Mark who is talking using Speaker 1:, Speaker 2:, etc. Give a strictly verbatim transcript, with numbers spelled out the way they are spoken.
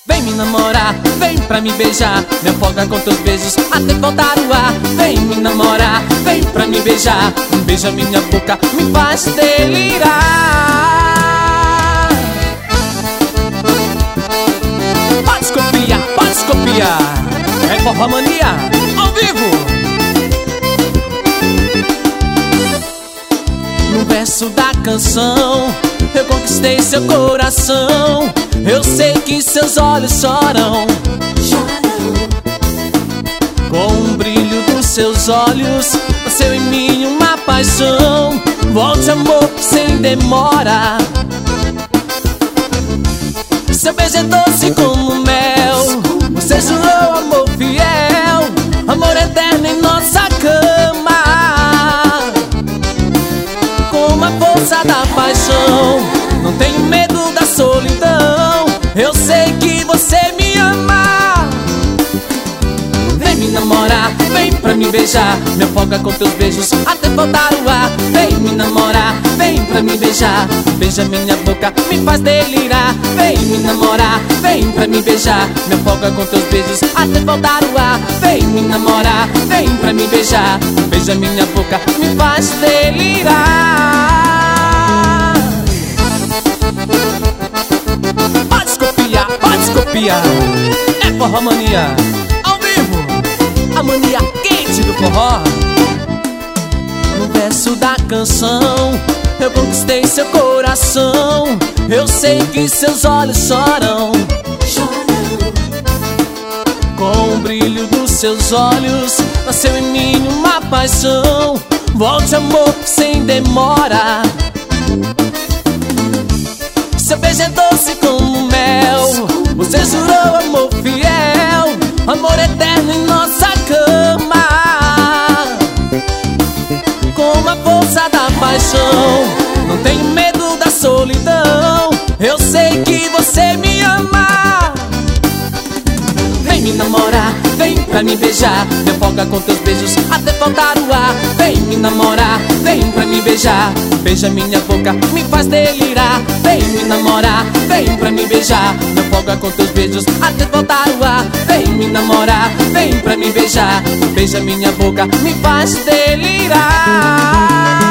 Speaker 1: Vem me namorar, vem pra me beijar, me afoga com teus beijos até faltar o ar. Vem me namorar, vem pra me beijar, beija minha boca, me faz delirar. Pode copiar, pode copiar, é Forró Mania, ao vivo. No verso da canção eu conquistei seu coração. Eu sei que seus olhos choram, com o brilho dos seus olhos nasceu em mim uma paixão. Volte amor sem demora, seu beijo é doce como mel. Você jurou amor fiel, amor eterno em nossa cama. Com a força da paixão, não tenho medo da solidão. Eu sei que você me ama. Vem me namorar, vem pra me beijar, me afoga com teus beijos até faltar o ar. Vem me namorar, vem pra me beijar, beija minha boca, me faz delirar. Vem me namorar, vem pra me beijar, me afoga com teus beijos até faltar o ar. Vem me namorar, vem pra me beijar, beija minha boca, me faz delirar. É Forró Mania, ao vivo, a mania quente do forró. No verso da canção eu conquistei seu coração. Eu sei que seus olhos choram, com o brilho dos seus olhos nasceu em mim uma paixão. Volte amor sem demora, seu beijo é doce como mel. Você jurou amor fiel, amor eterno em nossa cama. Com a força da paixão, não tenho medo da solidão. Eu sei que você me ama. Vem me namorar, vem pra me beijar, me afoga com teus beijos até faltar o ar. Vem me namorar, vem pra me beijar, beija minha boca, me faz delirar. Vem me namorar, vem pra me beijar, me afoga com teus beijos até faltar o ar. Vem me namorar, vem pra me beijar, beija minha boca, me faz delirar.